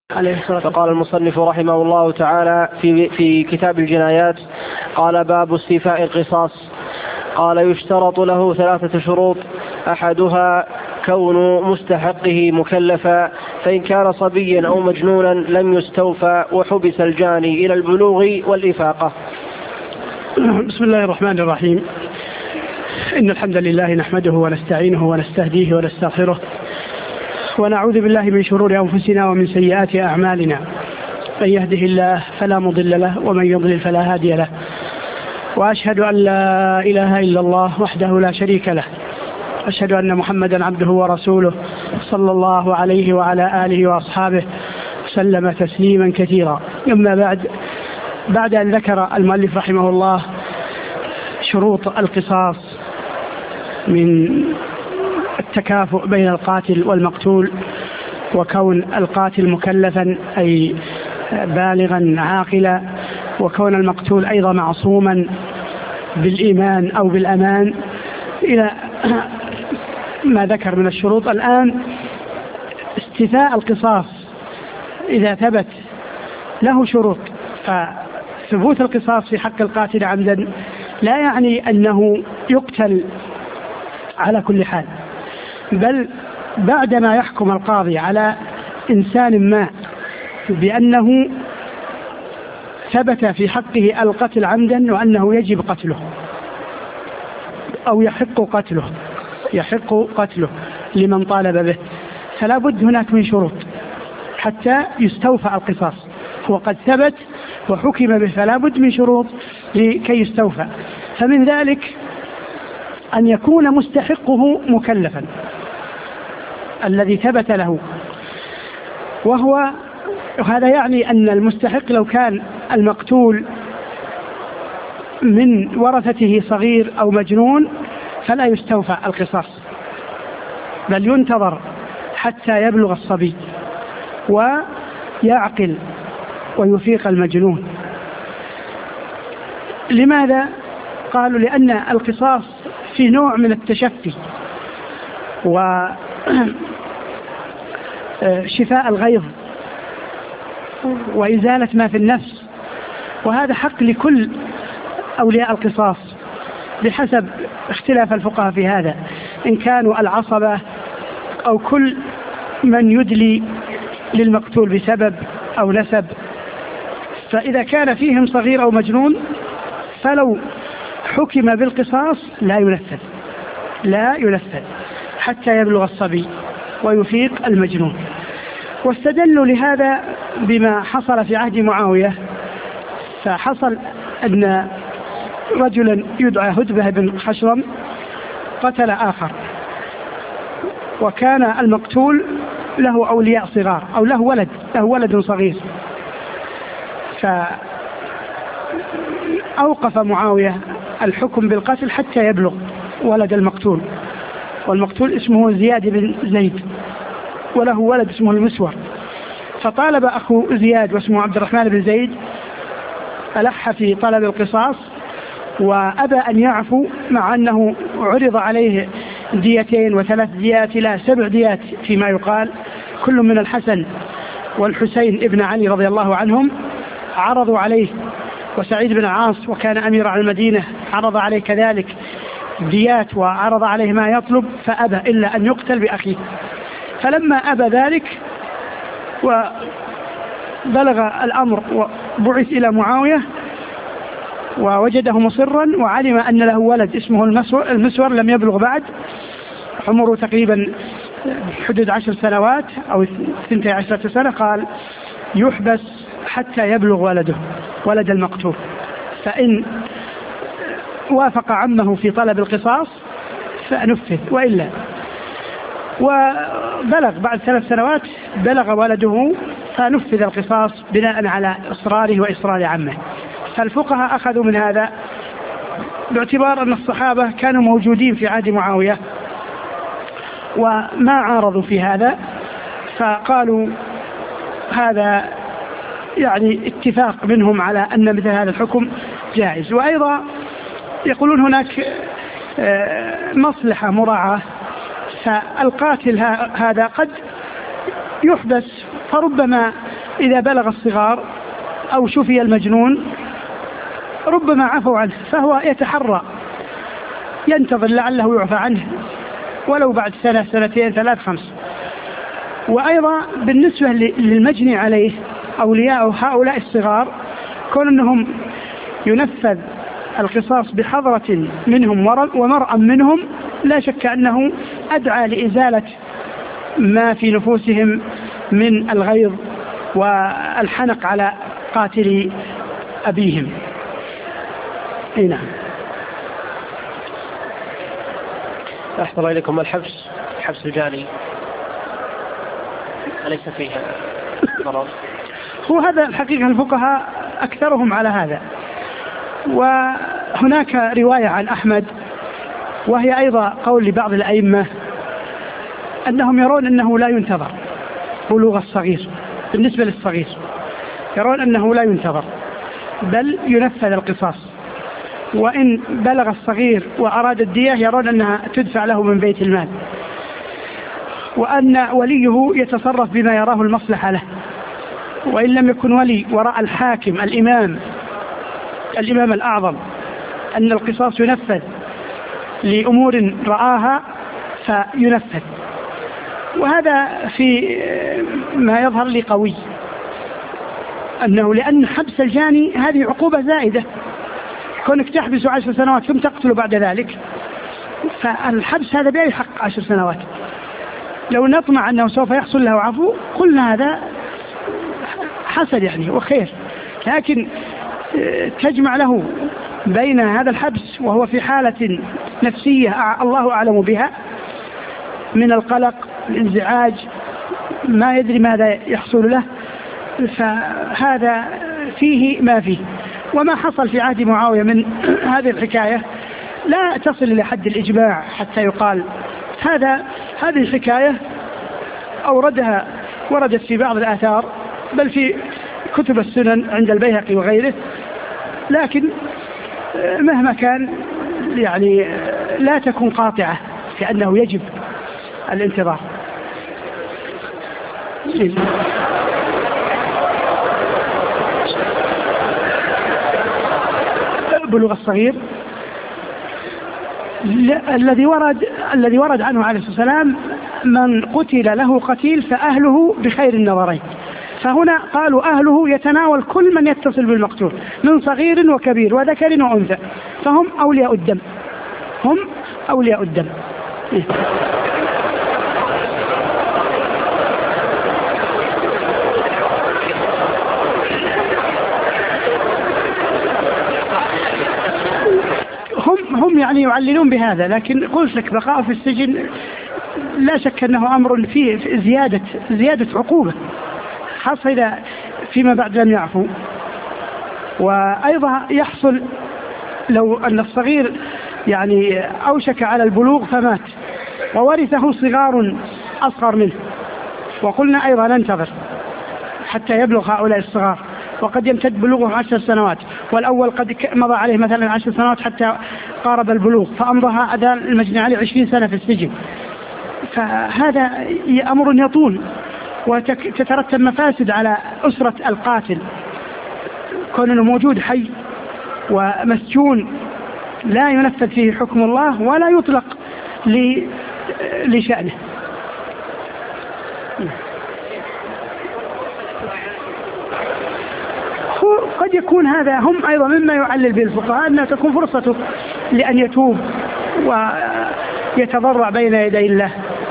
فقال المصنف رحمه الله تعالى في كتاب الجنايات قال: باب استيفاء القصاص. قال: يشترط له 3 شروط، أحدها كون مستحقه مكلفا، فإن كان صبيا أو مجنونا لم يستوفى وحبس الجاني إلى البلوغ والإفاقة. بسم الله الرحمن الرحيم. إن الحمد لله نحمده ونستعينه ونستهديه ونستغفره، ونعوذ بالله من شرور أنفسنا ومن سيئات أعمالنا. من يهده الله فلا مضل له، ومن يضلل فلا هادي له. وأشهد أن لا إله إلا الله وحده لا شريك له، أشهد أن محمدا عبده ورسوله صلى الله عليه وعلى آله وأصحابه وسلم تسليما كثيرا. أما بعد أن ذكر المؤلف رحمه الله شروط القصاص من التكافؤ بين القاتل والمقتول، وكون القاتل مكلفا أي بالغا عاقلا، وكون المقتول أيضا معصوما بالإيمان أو بالأمان، إلى ما ذكر من الشروط. الآن استيفاء القصاص إذا ثبت له شروط، فثبوت القصاص في حق القاتل عمدا لا يعني أنه يقتل على كل حال، بل بعدما يحكم القاضي على إنسان ما بأنه ثبت في حقه القتل عمدا وأنه يجب قتله أو يحق قتله لمن طالب به، فلا بد هناك من شروط حتى يستوفى القصاص. هو قد ثبت وحكم به، فلا بد من شروط لكي يستوفى. فمن ذلك أن يكون مستحقه مكلفا الذي ثبت له، وهذا يعني أن المستحق لو كان المقتول من ورثته صغير أو مجنون فلا يستوفى القصاص، بل ينتظر حتى يبلغ الصبي ويعقل ويفيق المجنون. لماذا؟ قالوا لأن القصاص في نوع من التشفي وشفاء الغيظ وإزالة ما في النفس، وهذا حق لكل أولياء القصاص بحسب اختلاف الفقهاء في هذا، إن كانوا العصبة أو كل من يدلي للمقتول بسبب أو نسب. فإذا كان فيهم صغير أو مجنون فلو حكم بالقصاص لا ينفذ حتى يبلغ الصبي ويفيق المجنون. واستدلوا لهذا بما حصل في عهد معاوية، فحصل أن رجلا يدعى هدبة بن خشرم قتل آخر، وكان المقتول له أولياء صغار أو له ولد صغير، فأوقف معاوية الحكم بالقتل حتى يبلغ ولد المقتول، والمقتول اسمه زياد بن زيد وله ولد اسمه المسور. فطالب أخو زياد واسمه عبد الرحمن بن زيد، ألح في طلب القصاص وأبى أن يعفو، مع أنه عرض عليه 2 و3 ديات إلى 7 ديات فيما يقال، كل من الحسن والحسين ابن علي رضي الله عنهم عرضوا عليه، وسعيد بن العاص وكان أمير على المدينة عرض عليه كذلك ديات وعرض عليه ما يطلب، فأبى إلا أن يقتل بأخيه. فلما أبى ذلك وبلغ الأمر وبعث إلى معاوية ووجده مصرا، وعلم أن له ولد اسمه المسور لم يبلغ بعد، عمره تقريبا حدود 10 سنوات أو 12 سنة، قال يحبس حتى يبلغ ولد المقتول، فإن وافق عمه في طلب القصاص فنفذ، وإلا. وبلغ بعد 3 سنوات بلغ ولده فنفذ القصاص بناء على إصراره وإصرار عمه. فالفقهاء أخذوا من هذا باعتبار أن الصحابة كانوا موجودين في عهد معاوية وما عارضوا في هذا، فقالوا هذا يعني اتفاق منهم على أن مثل هذا الحكم جائز. وأيضا يقولون هناك مصلحة مراعاة، فالقاتل هذا قد يحبس فربما إذا بلغ الصغار أو شفي المجنون ربما عفوا عنه، فهو يتحرى ينتظر لعله يعفى عنه ولو بعد سنة سنتين ثلاث خمس. وأيضا بالنسبة للمجني عليه أولياء هؤلاء الصغار كون أنهم ينفذ القصاص بحضرة منهم ومرأى منهم لا شك أنه أدعى لإزالة ما في نفوسهم من الغيظ والحنق على قاتل أبيهم. نعم. أحسن إليكم. الحبس الجاني أليس فيها ضرر؟ هو هذا الحقيقة الفقهاء أكثرهم على هذا. وهناك رواية عن أحمد وهي أيضا قول لبعض الأئمة أنهم يرون أنه لا ينتظر بلوغ الصغير. بالنسبة للصغير يرون أنه لا ينتظر بل ينفذ القصاص، وإن بلغ الصغير وأراد الدية يرون أنها تدفع له من بيت المال، وأن وليه يتصرف بما يراه المصلحة له، وإن لم يكن ولي وراء الحاكم الإمام الأعظم أن القصاص ينفذ لأمور رآها فينفذ. وهذا في ما يظهر لي قوي أنه لأن حبس الجاني هذه عقوبة زائدة، كونك تحبس 10 سنوات ثم تقتله بعد ذلك، فالحبس هذا بأي حق 10 سنوات؟ لو نطمع أنه سوف يحصل له عفو قلنا هذا حسن يعني وخير، لكن تجمع له بين هذا الحبس وهو في حالة نفسية الله أعلم بها من القلق الانزعاج ما يدري ماذا يحصل له، فهذا فيه ما فيه. وما حصل في عهد معاوية من هذه الحكاية لا تصل إلى حد الإجماع حتى يقال هذه الحكاية وردت في بعض الآثار بل في كتب السنن عند البيهقي وغيره، لكن مهما كان يعني لا تكون قاطعة في أنه يجب الانتظار. بلوغ الصغير الذي ورد عنه عليه الصلاة والسلام من قتل له قتيل فأهله بخير النظرين، فهنا قالوا أهله يتناول كل من يتصل بالمقتول من صغير وكبير وذكر وأنثى، فهم أولياء الدم، هم أولياء الدم. هم يعني يعللون بهذا، لكن قلت لك بقاء في السجن لا شك أنه أمر فيه زيادة عقوبة، خاصة إذا فيما بعد لم يعفو. وأيضا يحصل لو أن الصغير يعني أوشك على البلوغ فمات وورثه صغار أصغر منه، وقلنا أيضا ننتظر حتى يبلغ هؤلاء الصغار، وقد يمتد بلوغهم 10 سنوات، والأول قد مضى عليه مثلا 10 سنوات حتى قارب البلوغ، فأمضى أداء المجني عليه 20 سنة في السجن، فهذا أمر يطول وتترتب مفاسد على أسرة القاتل، كونه موجود حي ومسجون لا ينفذ فيه حكم الله ولا يطلق لشأنه. قد يكون هذا هم أيضا مما يعلل به الفقهاء أنها تكون فرصته لأن يتوب ويتضرع بين يدي الله.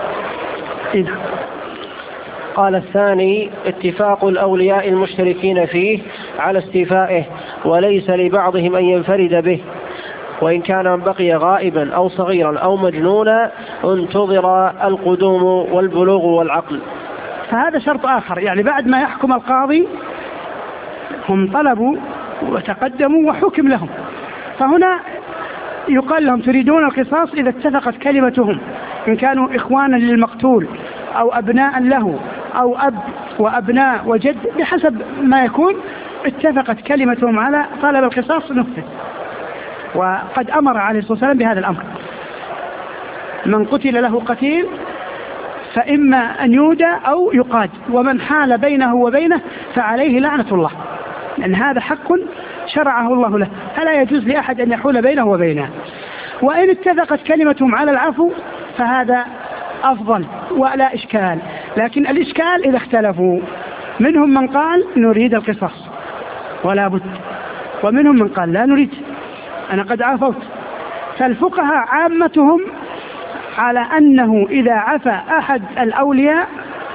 قال الثاني اتفاق الأولياء المشتركين فيه على استيفائه، وليس لبعضهم أن ينفرد به، وإن كان بقي غائبا أو صغيرا أو مجنونا انتظر القدوم والبلوغ والعقل. فهذا شرط آخر، يعني بعد ما يحكم القاضي هم طلبوا وتقدموا وحكم لهم، فهنا يقال لهم تريدون القصاص إذا اتفقت كلمتهم، إن كانوا إخوانا للمقتول أو أبناء له أو أب وأبناء وجد بحسب ما يكون، اتفقت كلمتهم على طلب القصاص نفذ. وقد أمر عليه الصلاة والسلام بهذا الأمر، من قتل له قتيل فإما أن يودى أو يقاد، ومن حال بينه وبينه فعليه لعنة الله، لأن هذا حق شرعه الله له، فلا يجوز لأحد أن يحول بينه وبينه. وإن اتفقت كلمتهم على العفو فهذا أفضل ولا إشكال، لكن الإشكال إذا اختلفوا، منهم من قال نريد القصاص ولا بد، ومنهم من قال لا نريد، أنا قد عفوت. فالفقهاء عامتهم على أنه إذا عفى أحد الأولياء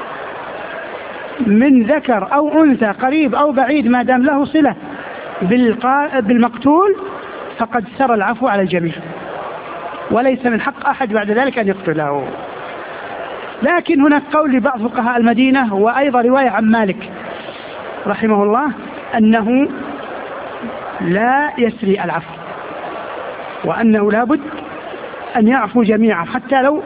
من ذكر أو أنثى قريب أو بعيد ما دام له صلة بالمقتول فقد سرى العفو على الجميع، وليس من حق أحد بعد ذلك أن يقتله. لكن هناك قول لبعض فقهاء المدينة وأيضا رواية عن مالك رحمه الله أنه لا يسري العفو، وأنه لا بد أن يعفو جميعا، حتى لو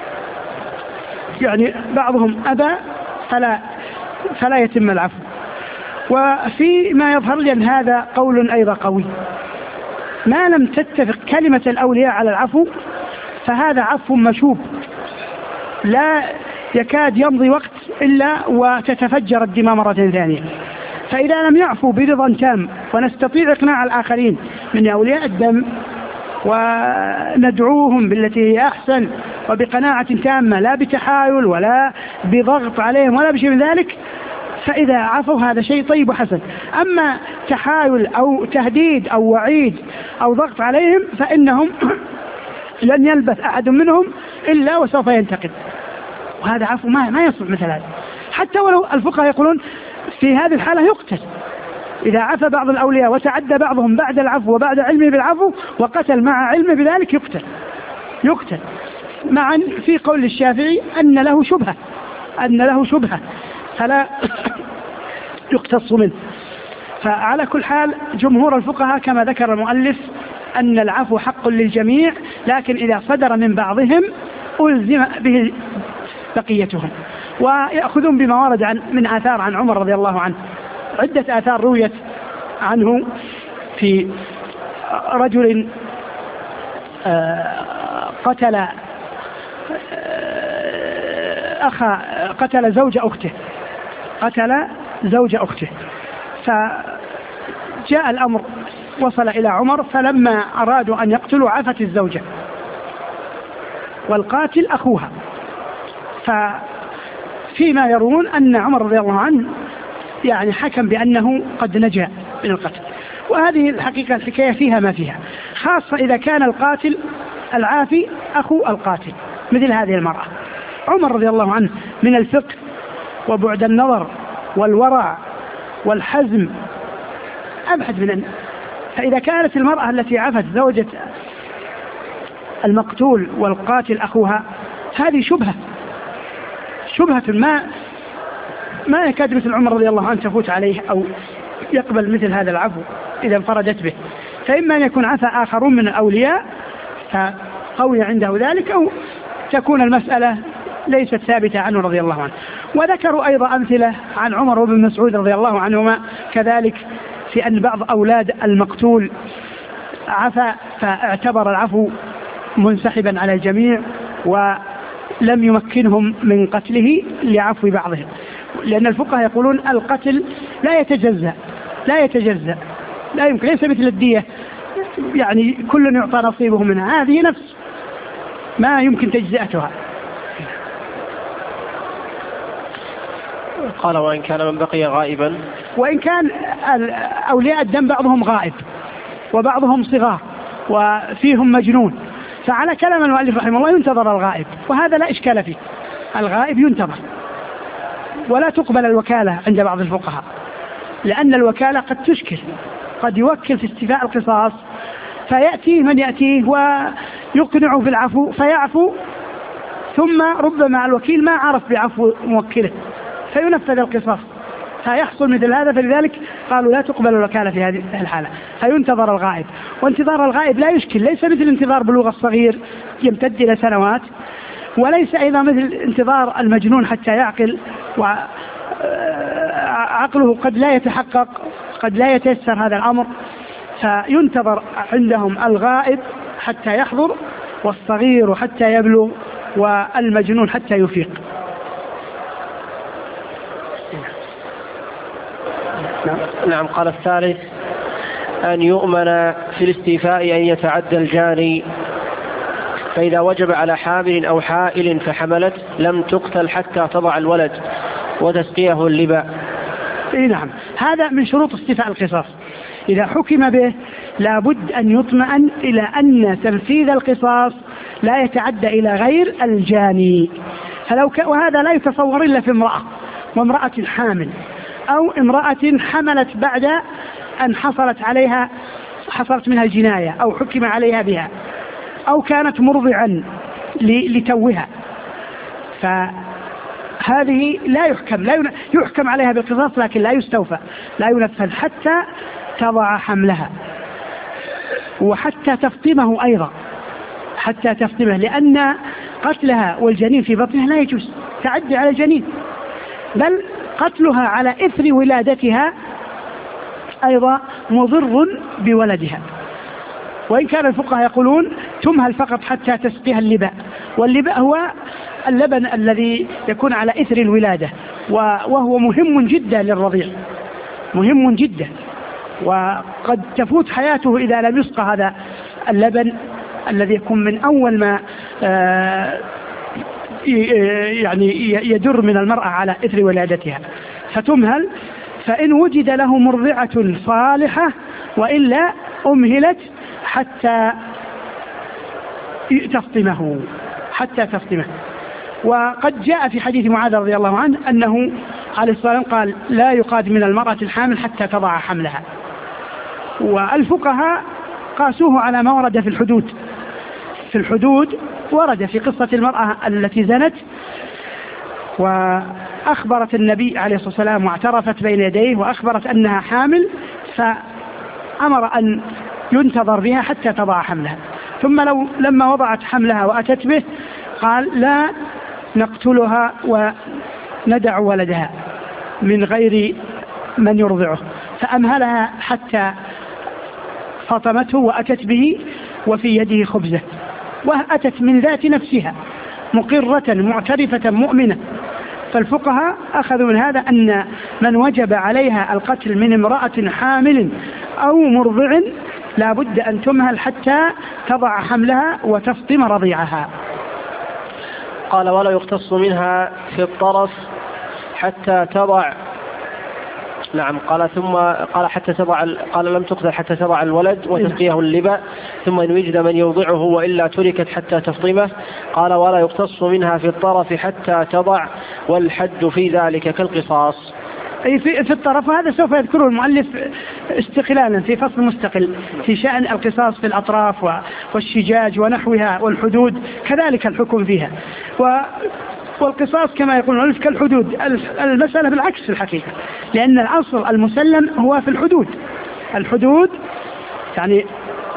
يعني بعضهم أبى فلا يتم العفو. وفيما يظهر لي أن هذا قول أيضا قوي، ما لم تتفق كلمة الأولياء على العفو فهذا عفو مشوب، لا يكاد يمضي وقت إلا وتتفجر الدماء مرة ثانية. فإذا لم يعفوا برضا تام ونستطيع إقناع الآخرين من أولياء الدم وندعوهم بالتي هي أحسن وبقناعة تامة، لا بتحايل ولا بضغط عليهم ولا بشيء من ذلك، فإذا عفوا هذا شيء طيب وحسن. أما تحايل أو تهديد أو وعيد أو ضغط عليهم فإنهم لن يلبث أحد منهم إلا وسوف ينتقد، وهذا عفو ما يصلح مثل هذا. حتى ولو الفقهاء يقولون في هذه الحالة يقتل، إذا عفى بعض الأولياء وتعدى بعضهم بعد العفو وبعد علمه بالعفو وقتل مع علمه بذلك يقتل معا. في قول الشافعي أن له شبهة فلا يقتص منه. فعلى كل حال جمهور الفقهاء كما ذكر المؤلف أن العفو حق للجميع، لكن إذا صدر من بعضهم ألزم به بقيتهم. ويأخذون بما ورد من آثار عن عمر رضي الله عنه، عدة آثار رويت عنه في رجل قتل زوج أخته، فجاء الأمر وصل إلى عمر، فلما أرادوا أن يقتلوا عفت الزوجة والقاتل أخوها. فيما يرون أن عمر رضي الله عنه يعني حكم بأنه قد نجا من القتل، وهذه الحقيقة الحكاية فيها ما فيها، خاصة إذا كان القاتل العافي أخو القاتل مثل هذه المرأة. عمر رضي الله عنه من الفقه وبعد النظر والورع والحزم أبعد من فإذا كانت المرأة التي عفت زوجة المقتول والقاتل أخوها هذه شبهة ما يكاد مثل عمر رضي الله عنه تفوت عليه أو يقبل مثل هذا العفو إذا انفردت به. فإما أن يكون عفى آخرون من الأولياء فقوي عنده ذلك، أو تكون المسألة ليست ثابتة عنه رضي الله عنه. وذكروا أيضا أمثلة عن عمر وابن مسعود رضي الله عنهما كذلك في أن بعض أولاد المقتول عفى فاعتبر العفو منسحبا على الجميع ولم يمكنهم من قتله لعفو بعضهم، لأن الفقهاء يقولون القتل لا يتجزأ لا يمكن، ليس مثل الدية يعني كل يعطى نصيبه منها، هذه نفس ما يمكن تجزئتها. قال وإن كان من بقي غائبا، وإن كان أولياء الدم بعضهم غائب وبعضهم صغار وفيهم مجنون، فعلى كلام المؤلف رحمه الله ينتظر الغائب، وهذا لا إشكال فيه، الغائب ينتظر. ولا تقبل الوكالة عند بعض الفقهاء، لأن الوكالة قد تشكل، قد يوكل في استيفاء القصاص فيأتيه من يأتيه ويقنعه بالعفو فيعفو، ثم ربما الوكيل ما عرف بعفو موكله فينفذ القصاص، فيحصل مثل هذا. فلذلك قالوا لا تقبل الوكالة في هذه الحالة، فينتظر الغائب. وانتظار الغائب لا يشكل، ليس مثل انتظار بلوغ الصغير يمتد إلى سنوات، وليس أيضا مثل انتظار المجنون حتى يعقل، وعقله قد لا يتحقق، قد لا يتيسر هذا الأمر، فينتظر عندهم الغائب حتى يحضر، والصغير حتى يبلغ، والمجنون حتى يفيق. نعم. قال الثالث أن يؤمن في الاستيفاء أن يتعدى الجاني، فإذا وجب على حامل أو حائل فحملت لم تقتل حتى تضع الولد وتسقيه اللبا. نعم، هذا من شروط استيفاء القصاص. إذا حكم به لابد أن يطمئن إلى أن تنفيذ القصاص لا يتعدى إلى غير الجاني. وهذا لا يتصور إلا في امرأة، وامرأة حامل، أو امرأة حملت بعد أن حصلت منها الجناية أو حكم عليها بها، أو كانت مرضعا لتوها، فهذه لا يحكم عليها بالقصاص، لكن لا يستوفى، لا ينفذ حتى تضع حملها، وحتى تفطمه أيضا، حتى تفطمه، لأن قتلها والجنين في بطنها لا يجوز، تعدي على الجنين، بل قتلها على إثر ولادتها أيضا مضر بولدها. وإن كان الفقهاء يقولون تمهل فقط حتى تسقيها اللباء، واللباء هو اللبن الذي يكون على إثر الولادة، وهو مهم جدا للرضيع، مهم جدا، وقد تفوت حياته إذا لم يسقى هذا اللبن الذي يكون من أول ما يعني يدر من المرأة على إثر ولادتها، فتمهل، فإن وجد له مرضعة صالحة، وإلا أمهلت حتى تفطمه. وقد جاء في حديث معاذ رضي الله عنه أنه عليه الصلاة والسلام قال لا يقاد من المرأة الحامل حتى تضع حملها. والفقهاء قاسوه على ما ورد في الحدود. في الحدود ورد في قصة المرأة التي زنت وأخبرت النبي عليه الصلاة والسلام واعترفت بين يديه وأخبرت أنها حامل، فأمر أن ينتظر بها حتى تضع حملها، ثم لما وضعت حملها وأتت به قال لا نقتلها وندع ولدها من غير من يرضعه، فأمهلها حتى فطمته وأتت به وفي يده خبزة، وأتت من ذات نفسها مقرة معترفة مؤمنة. فالفقهاء أخذوا من هذا أن من وجب عليها القتل من امرأة حامل أو مرضع لا بد أن تمهل حتى تضع حملها وتفطم رضيعها. قال ولا يقتص منها في الطرف حتى تضع. نعم. قال ثم قال حتى تضع، قال لم تقتل حتى تضع الولد وتسقيه اللبا، ثم إن وجد من يوضعه وإلا تركت حتى تفطمه. قال ولا يقتص منها في الطرف حتى تضع، والحد في ذلك كالقصاص. أي في الطرف، هذا سوف يذكره المؤلف استقلالا في فصل مستقل في شأن القصاص في الأطراف والشجاج ونحوها والحدود، كذلك الحكم فيها. والقصاص كما يقول المؤلف كالحدود، المسألة بالعكس في الحقيقة، لأن الأصل المسلم هو في الحدود يعني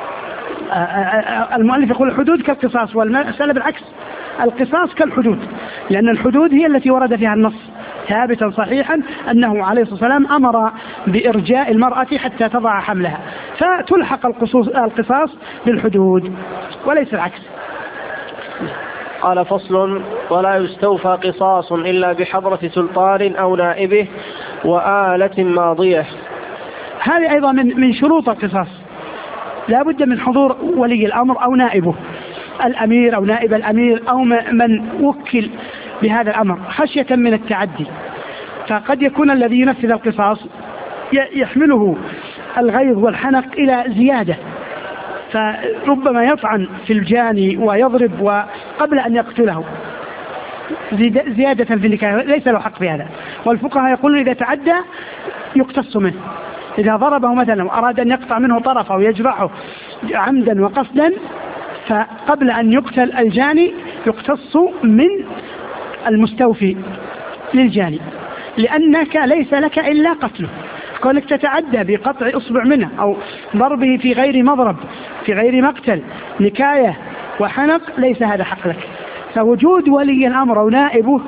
المؤلف يقول الحدود كالقصاص، والمسألة بالعكس، القصاص كالحدود، لأن الحدود هي التي ورد فيها النص ثابتا صحيحا أنه عليه الصلاة والسلام أمر بإرجاء المرأة حتى تضع حملها، فتلحق القصاص بالحدود وليس العكس. قال فصل ولا يستوفى قصاص إلا بحضرة سلطان أو نائبه وآلة ماضية. هذه أيضا من شروط القصاص، لا بد من حضور ولي الأمر أو نائبه، الأمير أو نائب الأمير أو من وكل بهذا الأمر خشية من التعدي. فقد يكون الذي ينفذ القصاص يحمله الغيظ والحنق إلى زيادة، فربما يطعن في الجاني ويضرب وقبل أن يقتله زيادة في النكاية، ليس له حق في هذا. والفقهاء يقولون إذا تعدى يقتص منه، إذا ضربه مثلا وأراد أن يقطع منه طرفه ويجرحه عمدا وقصدا، فقبل أن يقتل الجاني يقتص من المستوفي للجاني، لأنك ليس لك إلا قتله. كونك تتعدى بقطع إصبع منه أو ضربه في غير مضرب في غير مقتل نكاية وحنق ليس هذا حق لك. فوجود ولي الأمر ونائبه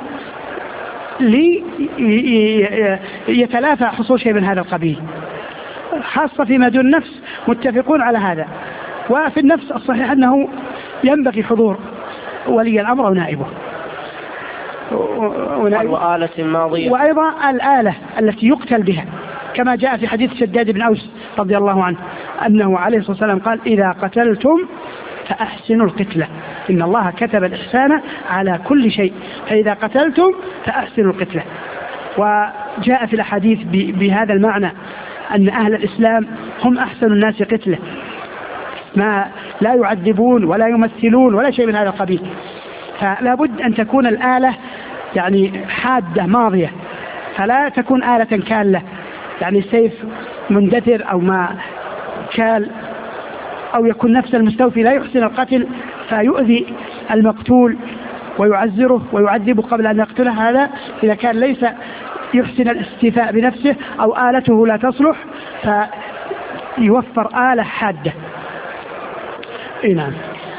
يتلافى حصول شيء من هذا القبيل، خاصة فيما دون النفس متفقون على هذا. وفي النفس الصحيح أنه ينبغي حضور ولي الأمر ونائبه. وآلة ماضية، وأيضا الآلة التي يقتل بها، كما جاء في حديث شداد بن أوس رضي الله عنه أنه عليه الصلاة والسلام قال: إذا قتلتم فأحسنوا القتلة، إن الله كتب الإحسان على كل شيء، فإذا قتلتم فأحسنوا القتلة. وجاء في الأحاديث بهذا المعنى أن أهل الإسلام هم أحسن الناس قتلة، ما لا يعذبون ولا يمثلون ولا شيء من هذا القبيل. فلا بد أن تكون الآلة يعني حادة ماضية، فلا تكون آلة كالة، يعني سيف مندثر أو ما كال، أو يكون نفس المستوفي لا يحسن القتل فيؤذي المقتول ويعزره ويعذبه قبل أن يقتله. هذا إذا كان ليس يحسن الاستيفاء بنفسه أو آلته لا تصلح فيوفر آلة حادة. نعم،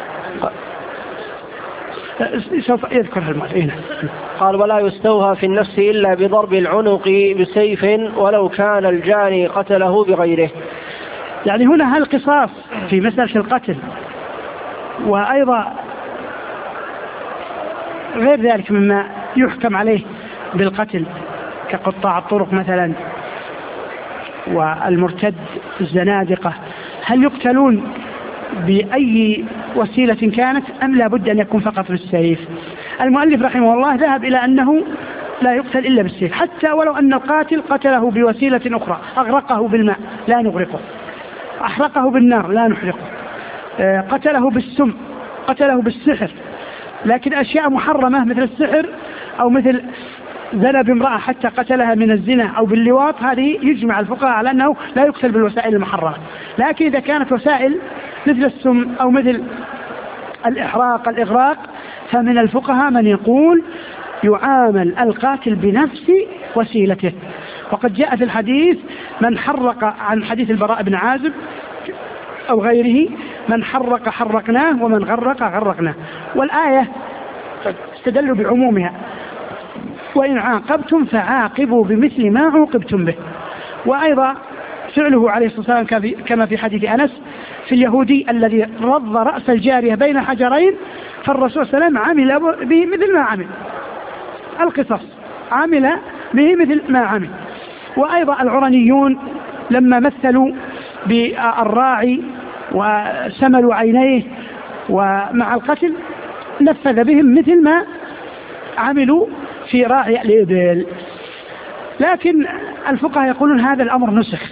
سوف يذكر المؤلف. قال: ولا يستوهى في النفس إلا بضرب العنق بسيف ولو كان الجاني قتله بغيره. يعني هنا هل قصاص في مسألة القتل، وأيضا غير ذلك مما يحكم عليه بالقتل كقطاع الطرق مثلا والمرتد الزنادقة، هل يقتلون بأي وسيلة كانت أم لا بد أن يكون فقط بالسيف؟ المؤلف رحمه الله ذهب إلى أنه لا يقتل إلا بالسيف، حتى ولو أن القاتل قتله بوسيلة أخرى، أغرقه بالماء لا نغرقه، أحرقه بالنار لا نحرقه، قتله بالسم، قتله بالسحر، لكن أشياء محرمة مثل السحر أو مثل زنى بامرأة حتى قتلها من الزنا أو باللواط، هذه يجمع الفقهاء على أنه لا يقتل بالوسائل المحرمة. لكن إذا كانت وسائل مثل السم أو مثل الإحراق الإغراق، فمن الفقهاء من يقول يعامل القاتل بنفس وسيلته. وقد جاء في الحديث من حرق، عن حديث البراء بن عازب أو غيره: من حرق حرقناه ومن غرق غرقناه. والآية استدلوا بعمومها: وإن عاقبتم فعاقبوا بمثل ما عوقبتم به. وأيضا فعله عليه الصلاة والسلام كما في حديث أنس في اليهودي الذي رض رأس الجارية بين حجرين، فالرسول صلى الله عليه وسلم عمل به مثل ما عمل، القصص عمل به مثل ما عمل. وأيضا العرنيون لما مثلوا بالراعي وسملوا عينيه ومع القتل نفذ بهم مثل ما عملوا في راعي الإبل. لكن الفقهاء يقولون هذا الأمر نسخ،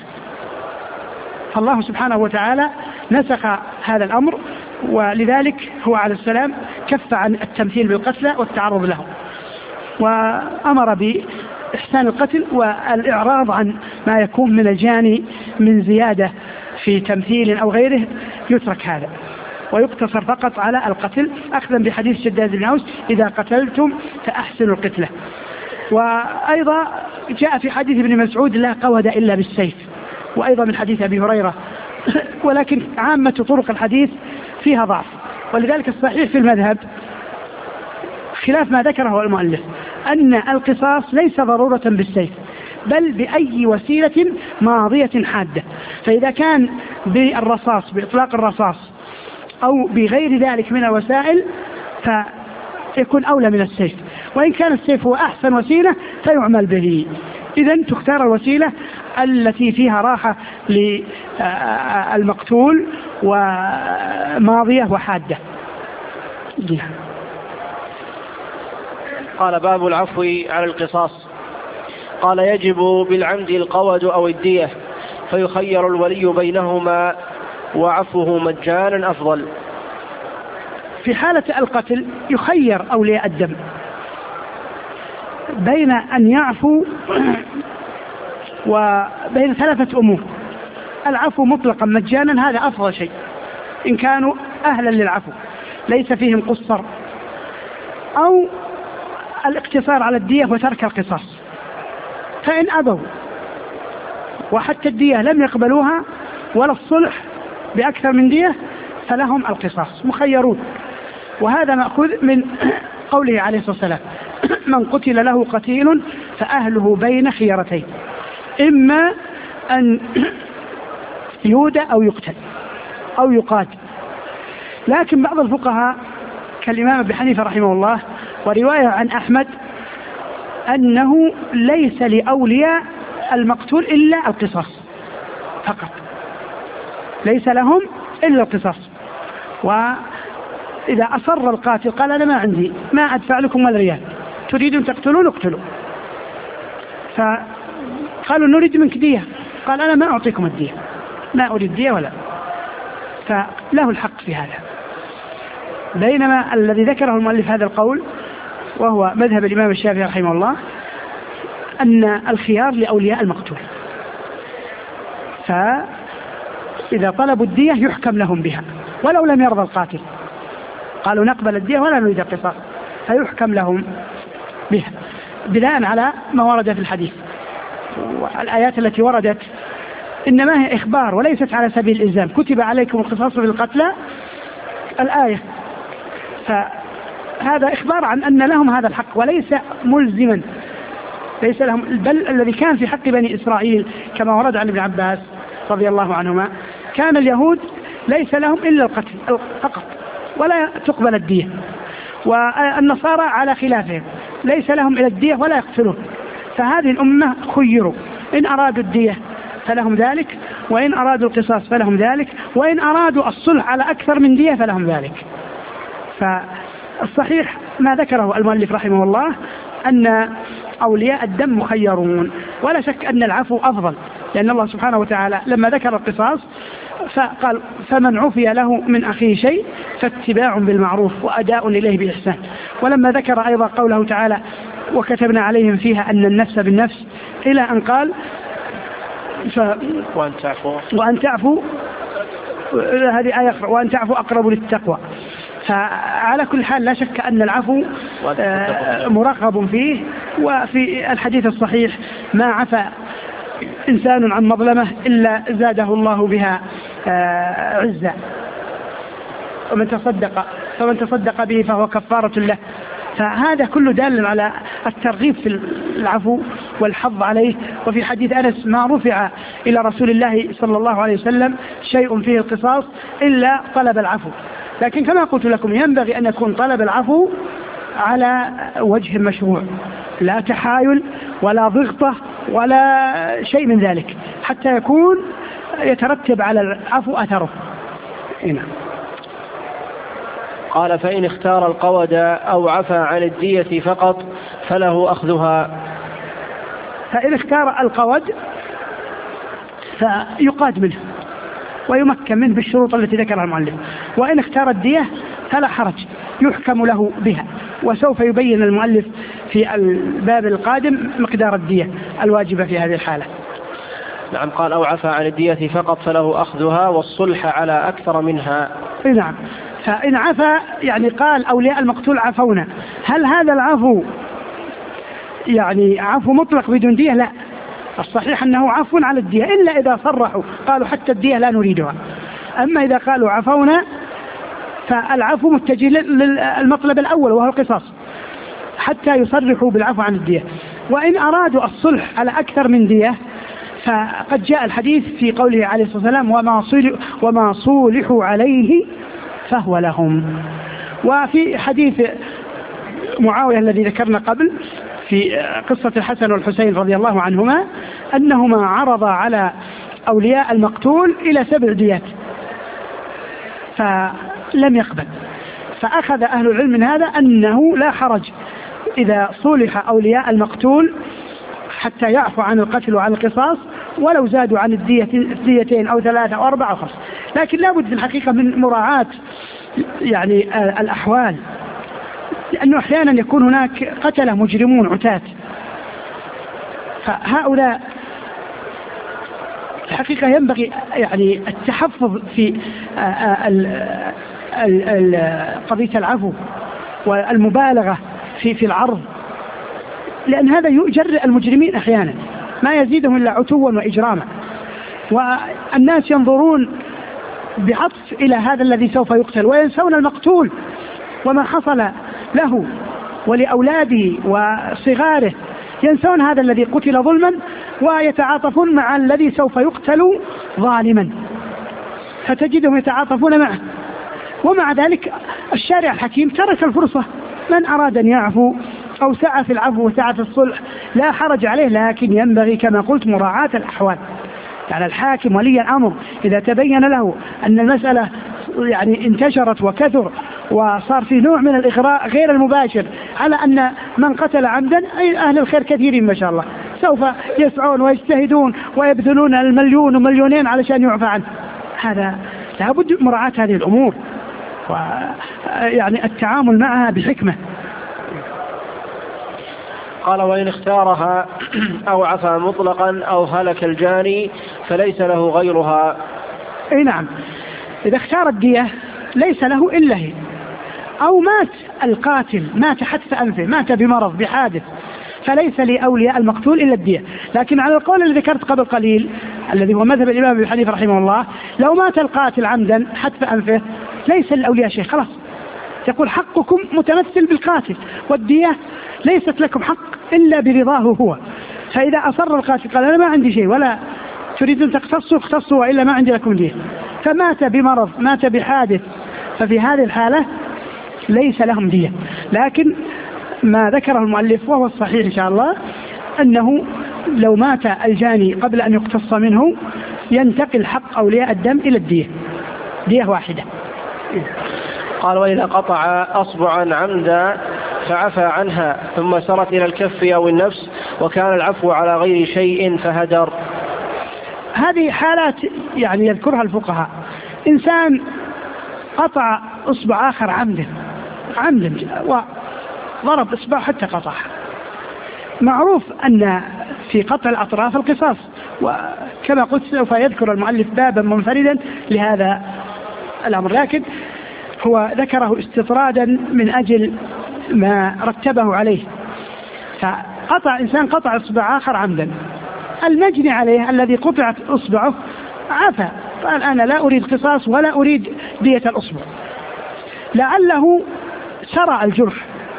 فالله سبحانه وتعالى نسخ هذا الأمر، ولذلك هو عليه السلام كف عن التمثيل بالقتلى والتعرض له، وأمر بإحسان القتل والإعراض عن ما يكون من الجاني من زيادة في تمثيل أو غيره، يترك هذا ويقتصر فقط على القتل، أخذا بحديث شداد بن أوس: إذا قتلتم فأحسنوا القتلة. وأيضا جاء في حديث ابن مسعود: لا قود إلا بالسيف، وأيضا من حديث أبي هريرة. ولكن عامة طرق الحديث فيها ضعف، ولذلك الصحيح في المذهب خلاف ما ذكره المؤلف أن القصاص ليس ضرورة بالسيف، بل بأي وسيلة ماضية حادة. فإذا كان بالرصاص، بإطلاق الرصاص، أو بغير ذلك من الوسائل، فيكون أولى من السيف. وإن كان السيف هو أحسن وسيلة فيعمل به. إذن تختار الوسيلة التي فيها راحة للمقتول وماضية وحادة. قال: باب العفو على القصاص. قال: يجب بالعمد القود أو الدية، فيخير الولي بينهما، وعفوه مجانا أفضل. في حالة القتل يخير أولياء الدم بين أن يعفو وبين ثلاثة أمور: العفو مطلقا مجانا، هذا أفضل شيء إن كانوا أهلا للعفو ليس فيهم قصر، أو الاقتصار على الدية وترك القصاص. فإن أبوا وحتى الدية لم يقبلوها ولا الصلح بأكثر من دية فلهم القصاص، مخيرون. وهذا مأخوذ من قوله عليه الصلاة والسلام: من قتل له قتيل فأهله بين خيرتين، إما أن يودى أو يقتل أو يقاد. لكن بعض الفقهاء كالإمام أبي حنيفة رحمه الله ورواية عن أحمد أنه ليس لأولياء المقتول إلا القصاص فقط، ليس لهم إلا القصاص. وإذا أصر القاتل قال أنا ما عندي، ما أدفع لكم ولا ريال، تريدون تقتلون اقتلوا، فقالوا نريد منك دية، قال أنا ما أعطيكم الدية، ما أريد دية ولا، فله الحق في هذا. بينما الذي ذكره المؤلف هذا القول وهو مذهب الإمام الشافعي رحمه الله أن الخيار لأولياء المقتول، فإذا طلبوا الدية يحكم لهم بها ولو لم يرضى القاتل، قالوا نقبل الدية ولا نريد القصاص، فيحكم لهم بها بناء على ما ورد في الحديث. والآيات التي وردت إنما هي إخبار وليست على سبيل الإلزام، كتب عليكم القصاص في القتلى الآية، فهذا إخبار عن أن لهم هذا الحق وليس ملزما، ليس لهم، بل الذي كان في حق بني إسرائيل كما ورد عن ابن عباس رضي الله عنهما كان اليهود ليس لهم إلا القتل فقط ولا تقبل الدية، والنصارى على خلافهم ليس لهم إلا الدية ولا يقتلون. فهذه الأمة خيروا، إن أرادوا الدية فلهم ذلك، وإن أرادوا القصاص فلهم ذلك، وإن أرادوا الصلح على أكثر من دية فلهم ذلك. فالصحيح ما ذكره المؤلف رحمه الله أن أولياء الدم مخيرون، ولا شك أن العفو أفضل، لأن الله سبحانه وتعالى لما ذكر القصاص فقال فمن عفي له من أخيه شيء فاتباع بالمعروف وأداء إليه بإحسان. ولما ذكر أيضا قوله تعالى وكتبنا عليهم فيها أن النفس بالنفس إلى أن قال وأن تعفوا هذه آية وأن تعفوا أقرب للتقوى. فعلى كل حال لا شك أن العفو مرغب فيه، وفي الحديث الصحيح ما عفى إنسان عن مظلمة إلا زاده الله بها عزا، فمن تصدق به فهو كفارة له. فهذا كله دال على الترغيب في العفو والحظ عليه. وفي حديث أنس ما رفع إلى رسول الله صلى الله عليه وسلم شيء فيه القصاص إلا طلب العفو، لكن كما قلت لكم ينبغي أن يكون طلب العفو على وجه مشروع، لا تحايل ولا ضغطة ولا شيء من ذلك، حتى يكون يترتب على العفو أثره. هنا قال فإن اختار القود أو عفى عن الدية فقط فله أخذها. فإن اختار القود فيقاد منه ويمكن منه بالشروط التي ذكرها المؤلف، وإن اختار الدية فلا حرج يحكم له بها، وسوف يبين المؤلف في الباب القادم مقدار الدية الواجبة في هذه الحالة. نعم. قال أو عفى عن الدية فقط فله أخذها والصلح على أكثر منها. نعم. فإن عفى يعني قال أولياء المقتول عفونا، هل هذا العفو يعني عفو مطلق بدون دية؟ لا، الصحيح أنه عفو على الدية، إلا إذا صرحوا قالوا حتى الدية لا نريدها. أما إذا قالوا عفونا فالعفو متجه للمطلب الأول وهو القصاص حتى يصرحوا بالعفو عن الدية. وإن أرادوا الصلح على أكثر من دية فقد جاء الحديث في قوله عليه الصلاة والسلام وما صولحوا عليه فهو لهم. وفي حديث معاوية الذي ذكرنا قبل في قصة الحسن والحسين رضي الله عنهما أنهما عرضا على أولياء المقتول إلى 7 ديات فلم يقبل، فأخذ أهل العلم من هذا أنه لا حرج إذا صلح أولياء المقتول حتى يعفو عن القتل وعن القصاص ولو زادوا عن الديتين أو 3 أو 4 أو 5. لكن لا بد في الحقيقة من مراعاة يعني الأحوال، لأنه أحيانا يكون هناك قتلة مجرمون عتاة، فهؤلاء الحقيقة ينبغي يعني التحفظ في قضية العفو والمبالغة في العرض، لأن هذا يجرئ المجرمين أحيانا ما يزيدهم إلا عتوا وإجراما، والناس ينظرون بعطف إلى هذا الذي سوف يقتل وينسون المقتول وما حصل له ولأولاده وصغاره، ينسون هذا الذي قتل ظلما ويتعاطفون مع الذي سوف يقتل ظالما، فتجدهم يتعاطفون معه. ومع ذلك الشارع الحكيم ترك الفرصة، من أراد أن يعفو أو سعى في العفو وسعى في الصلح لا حرج عليه، لكن ينبغي كما قلت مراعاة الأحوال. يعني الحاكم ولي الأمر إذا تبين له أن المسألة يعني انتشرت وكثر وصار في نوع من الإغراء غير المباشر على أن من قتل عمدا أي أهل الخير كثيرين ما شاء الله سوف يسعون ويجتهدون ويبذلون المليون ومليونين علشان يعفى عنه، هذا لابد مراعاة هذه الأمور ويعني التعامل معها بحكمة. قال وإن اختارها أو عفى مطلقا أو هلك الجاني فليس له غيرها. أي نعم، إذا اختار الدية ليس له إلا هي، أو مات القاتل مات حتف أنفه مات بمرض بحادث فليس لأولياء المقتول إلا الدية. لكن على القول الذي ذكرت قبل قليل الذي هو مذهب الإمام أبي حنيفة رحمه الله، لو مات القاتل عمدا حتف أنفه ليس للأولياء شيء، خلاص يقول حقكم متمثل بالقاتل والدية ليست لكم حق إلا برضاه هو. فإذا أصر القاتل قال أنا ما عندي شيء ولا تريدون تقتصوا اقتصوا وإلا ما عندي لكم دية، فمات بمرض مات بحادث، ففي هذه الحالة ليس لهم دية. لكن ما ذكره المؤلف وهو الصحيح إن شاء الله أنه لو مات الجاني قبل أن يقتص منه ينتقل حق أولياء الدم إلى الدية، دية واحدة. قال وإذا قطع أصبعا عمدا فعفى عنها ثم سرت إلى الكف أو النفس وكان العفو على غير شيء فهدر. هذه حالات يعني يذكرها الفقهاء، إنسان قطع أصبع آخر عمدا وضرب إصبع حتى قطع. معروف أن في قطع الأطراف القصاص، وكما قلت سوف يذكر المؤلف بابا منفردا لهذا الأمر، لكن هو ذكره استطرادا من أجل ما رتبه عليه. فقطع إنسان قطع إصبع آخر عمدا، المجني عليه الذي قطعت إصبعه عفى قال أنا لا أريد قصاص ولا أريد دية الأصبع، لعله سرى الجرح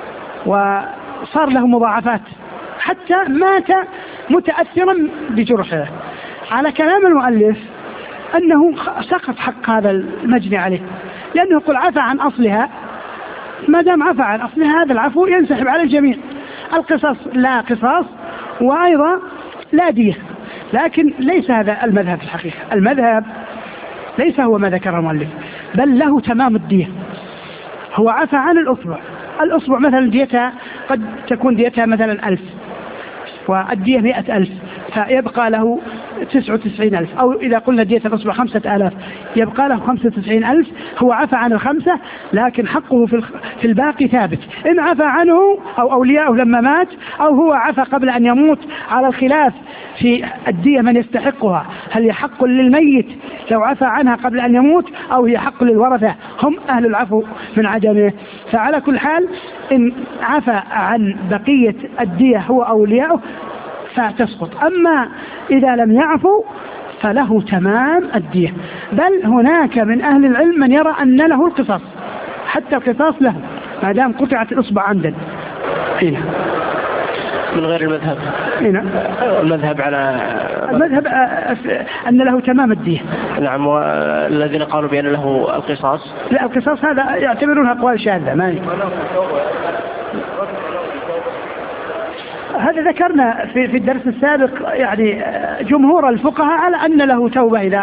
وصار له مضاعفات حتى مات متأثرا بجرحه. على كلام المؤلف أنه سقط حق هذا المجني عليه، لأنه يقول عفى عن أصلها، ما دام عفى عن أصلها هذا العفو ينسحب على الجميع، القصاص لا قصاص وأيضا لا دية. لكن ليس هذا المذهب في الحقيقة، المذهب ليس هو ما ذكره المؤلف بل له تمام الدية. هو عفى عن الأصبع مثلا ديتها قد تكون ديتها مثلا 1000 والدية 100,000 فيبقى له 99,000، أو إذا قلنا دية الأصبع 5,000 يبقى له 95,000. هو عفى عن الخمسة لكن حقه في الباقي ثابت، إن عفى عنه أو أولياءه لما مات أو هو عفى قبل أن يموت، على الخلاف في الدية من يستحقها، هل هي حق للميت لو عفى عنها قبل أن يموت أو هي حق للورثة هم أهل العفو من عدمه. فعلى كل حال إن عفى عن بقية الدية هو أولياءه فتسقط، أما إذا لم يعفو فله تمام الدية. بل هناك من أهل العلم من يرى أن له القصاص، حتى القصاص له ما دام قطعت الإصبع عمدا. هنا من غير المذهب هنا المذهب على المذهب أن له تمام الدية. نعم، والذين قالوا بأن له القصاص لا، القصاص هذا يعتبرونها أقوال شاذة. ما هذا ذكرنا في الدرس السابق، يعني جمهور الفقهاء على أن له توبة إذا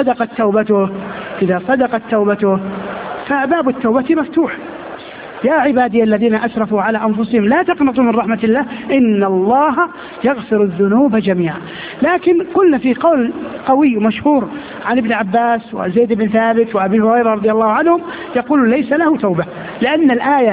صدقت توبته فباب التوبة مفتوح. يا عبادي الذين أسرفوا على أنفسهم لا تقنطوا من رحمة الله إن الله يغفر الذنوب جميعا. لكن قلنا في قول قوي مشهور عن ابن عباس وزيد بن ثابت وأبي هريرة رضي الله عنهم يقول ليس له توبة، لأن الآية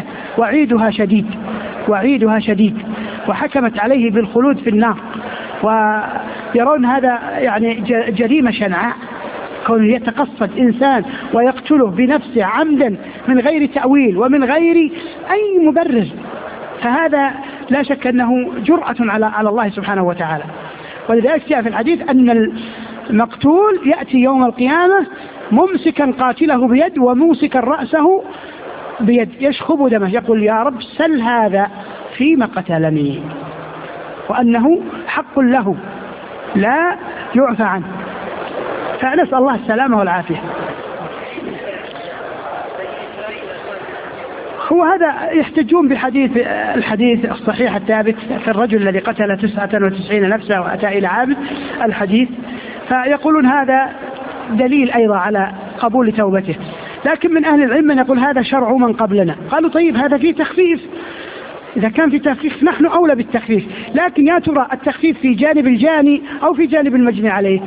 وعيدها شديد وحكمت عليه بالخلود في النار، ويرون هذا يعني جريمة شنعاء كونه يتقصد إنسان ويقتله بنفسه عمدا من غير تأويل ومن غير أي مبرر، فهذا لا شك أنه جرأة على الله سبحانه وتعالى. ولذلك جاء في الحديث أن المقتول يأتي يوم القيامة ممسكا قاتله بيد وموسكا رأسه بيد يشخب دمه، يقول يا رب سل هذا فيما قتلني، وأنه حق له لا يعفى عنه. فنسأل الله السلامة والعافية. هو هذا يحتجون الحديث الصحيح الثابت في الرجل الذي قتل 99 نفسا وأتى إلى عابد الحديث، فيقولون هذا دليل أيضا على قبول توبته. لكن من أهل العلم من يقول هذا شرع من قبلنا. قالوا طيب هذا فيه تخفيف، إذا كان في تخفيف نحن أولى بالتخفيف، لكن يا ترى التخفيف في جانب الجاني أو في جانب المجني عليه؟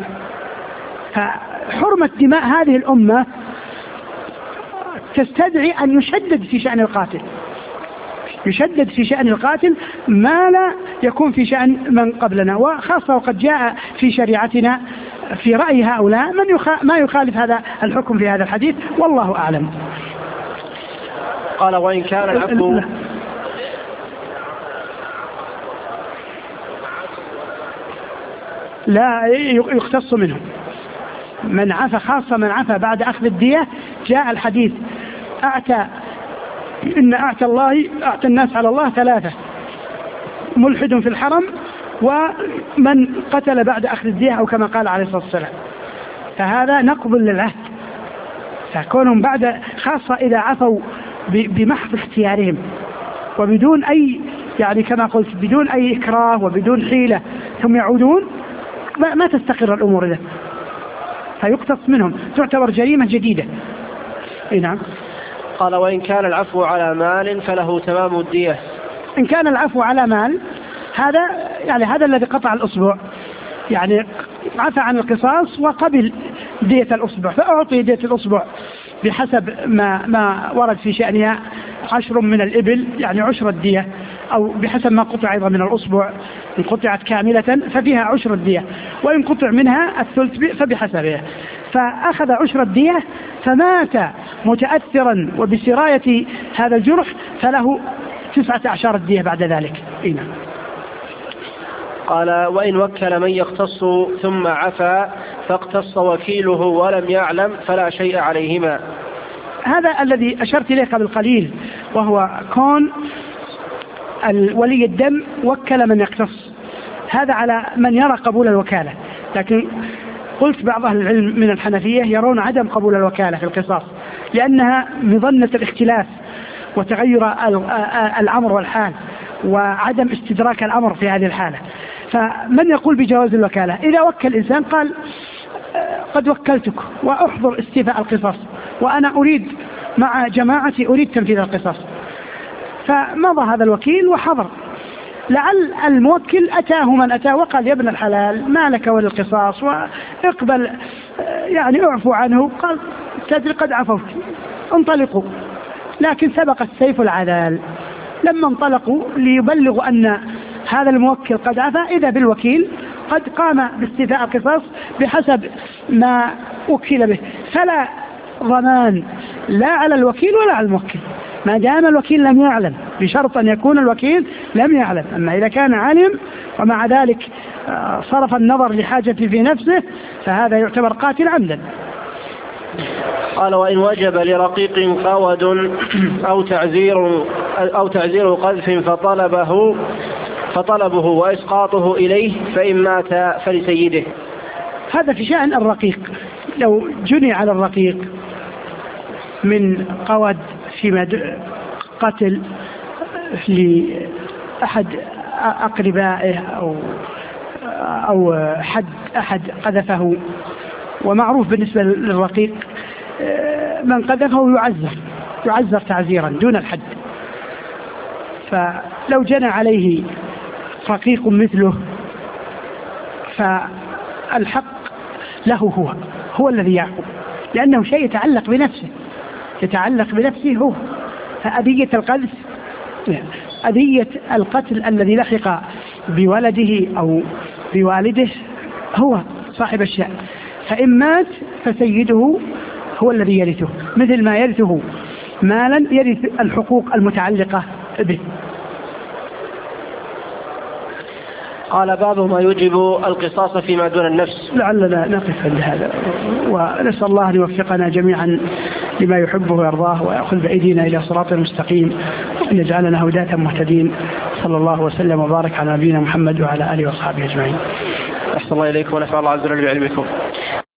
فحرمة دماء هذه الأمة تستدعي أن يشدد في شأن القاتل، يشدد في شأن القاتل ما لا يكون في شأن من قبلنا، وخاصة وقد جاء في شريعتنا في رأي هؤلاء ما يخالف هذا الحكم في هذا الحديث، والله أعلم. قال وإن كان العفو لا يختص منه من عفى، خاصة من عفى بعد أخذ الدية. جاء الحديث إن أعتى الناس على الله 3: ملحد في الحرم، ومن قتل بعد أخذ الدية، أو كما قال عليه الصلاة والسلام. فهذا نقض للعهد، فكونهم بعد، خاصة إذا عفوا بمحض اختيارهم وبدون أي يعني كما قلت بدون أي إكراه وبدون حيلة، ثم يعودون، ما تستقر الأمور له، فيقتص منهم، تعتبر جريمة جديدة. نعم. قال وإن كان العفو على مال فله تمام الدية. إن كان العفو على مال، هذا الذي قطع الأصبع، يعني عفى عن القصاص وقبل دية الأصبع، فأعطي دية الأصبع بحسب ما ورد في شأنها 10 من الإبل، يعني 10 الدية، أو بحسب ما قطع أيضا من الأصبع، إن قطعت كاملة ففيها 10 الدية، وإن قطع منها الثلث فبحسبها. فأخذ 10 الدية، فمات متأثرا وبسراية هذا الجرح، فله 19 الدية بعد ذلك. نعم. قال وإن وكل من يختص ثم عفى فاقتص وكيله ولم يعلم فلا شيء عليهما. هذا الذي أشرت إليه قبل قليل، وهو كون ولي الدم وكل من يقتص، هذا على من يرى قبول الوكالة. لكن قلت بعض أهل العلم من الحنفية يرون عدم قبول الوكالة في القصاص، لأنها مظنة الاختلاف وتغير الأمر والحال وعدم استدراك الأمر في هذه الحالة. فمن يقول بجواز الوكالة؟ إذا وكل إنسان قال قد وكلتك وأحضر استيفاء القصاص، وأنا أريد مع جماعتي أريد تنفيذ القصاص، فمضى هذا الوكيل وحضر، لعل الموكل أتاه من أتاه وقال يا ابن الحلال ما لك وللقصاص واقبل، يعني اعفو عنه، قال تدري قد عفوت انطلقوا. لكن سبق السيف العذال، لما انطلقوا ليبلغوا أن هذا الموكل قد عفى، إذا بالوكيل قد قام باستيفاء القصاص بحسب ما وكل به، فلا ضمان لا على الوكيل ولا على الموكل ما دام الوكيل لم يعلم، بشرط أن يكون الوكيل لم يعلم. أما إذا كان علم ومع ذلك صرف النظر لحاجة في نفسه، فهذا يعتبر قاتل عمدا. قال وإن وجب لرقيق قود أو تعزير قذف فطلبه وإسقاطه إليه، فإن مات فلسيده. هذا في شأن الرقيق. لو جني على الرقيق من قود في قتل لأحد أقربائه أو أحد قذفه، ومعروف بالنسبة للرقيق من قذفه يعزر تعزيرا دون الحد، فلو جنى عليه رقيق مثله فالحق له هو الذي يعقب، لأنه شيء يتعلق بنفسه هو. فأذية القذف، أذية القتل الذي لحق بولده أو بوالده هو صاحب الشأن، فإن مات فسيده هو الذي يرثه، مثل ما يرثه مالا يرث الحقوق المتعلقة به. قال باب ما يوجب القصاص فيما دون النفس. لعلنا نقف عند هذا، ونسأل الله أن يوفقنا جميعا لما يحبه ويرضاه، ويأخذ بأيدينا إلى صراط المستقيم، وأن يجعلنا هداة مهتدين. صلى الله وسلم وبارك على نبينا محمد وعلى آله وصحبه أجمعين. أحسن الله إليكم ونفع الله عز وجل بعلمكم.